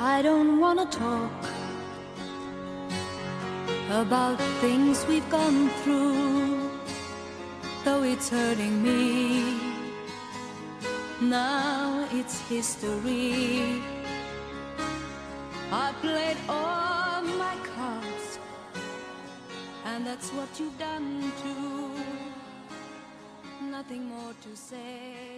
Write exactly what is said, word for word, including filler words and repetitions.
I don't wanna talk about things we've gone through, though it's hurting me. Now it's history. I played all my cards, and that's what you've done too. Nothing more to say.